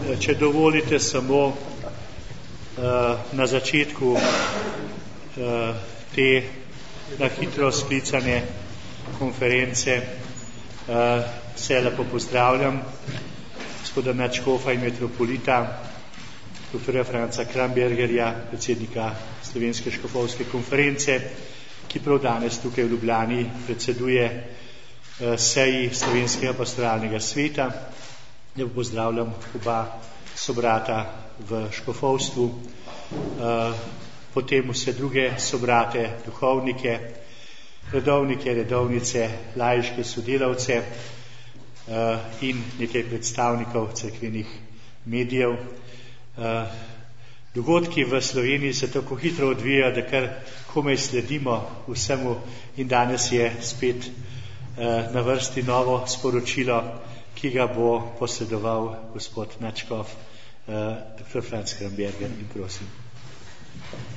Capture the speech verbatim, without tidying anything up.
če dovolite samo na začetku te na hitro sklicane konference vse lepo pozdravljam gospoda nadškofa in metropolita doktorja Franca Krambergerja, predsednika Slovenske škofovske konference, ki prav danes tukaj v Ljubljani predseduje seji Slovenskega pastoralnega sveta. Lepo pozdravljam oba sobrata v škofovstvu, potem vse druge sobrate, duhovnike, redovnike, redovnice, laiške sodelavce in nekaj predstavnikov cerkvenih medijev. Dogodki v Sloveniji se tako hitro odvijajo, da kar komaj sledimo vsemu in danes je spet na vrsti novo sporočilo, ki ga bo posredoval gospod nadškof, doktor Franc Kramberger, in prosim.